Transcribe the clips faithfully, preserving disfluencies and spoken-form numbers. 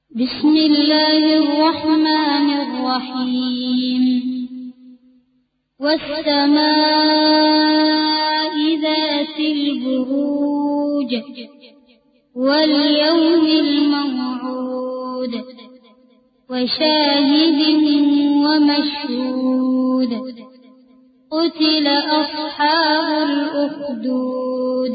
بسم الله الرحمن الرحيم والسماء ذات البروج واليوم الموعود وشاهد ومشهود قتل أصحاب الأخدود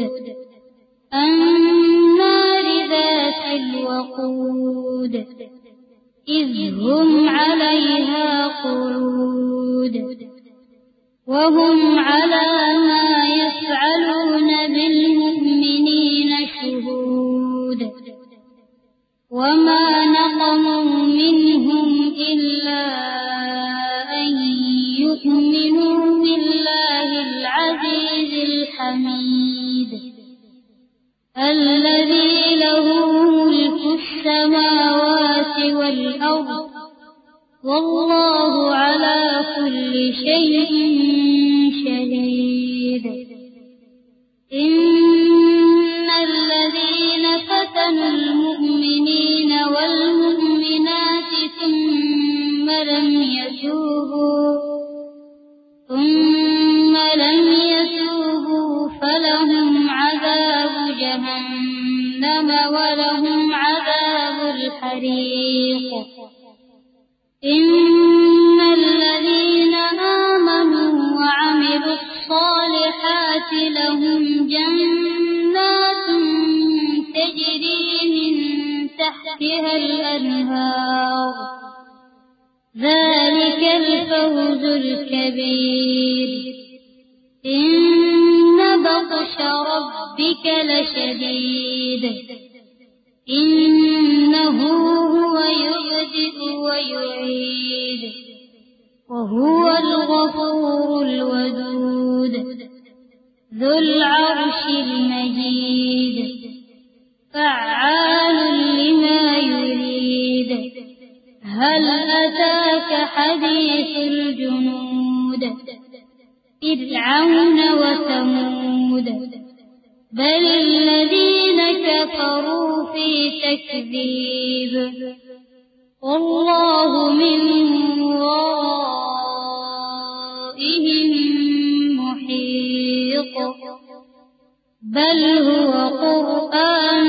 النار ذات الوقود إذ هم عليها قعود وهم على ما يفعلون بالمؤمنين شهود وما نقموا منهم إلا أن يؤمنوا بالله العزيز الحميد الذي له ملك السماوات والأرض والله على كل شيء شهيد إن الذين فتنوا المؤمنين والمؤمنات ثم لم يتوبوا ثم لم يتوبوا فلهم عذاب جهنم ولهم عذاب الحريق إن الذين آمنوا وعملوا الصالحات لهم جنات تجري من تحتها الأنهار ذلك الفوز الكبير إن بطش ربك لشديد إنه هو يبدئ ويعيد وهو الغفور الودود ذو العرش المجيد فعال لما يريد هل أتاك حديث الجنود فرعون وثمود بل الذين كفروا في تكذيب والله من ورائهم محيط بل هو قرآن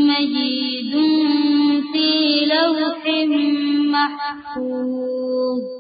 مجيد في لوح محفوظ.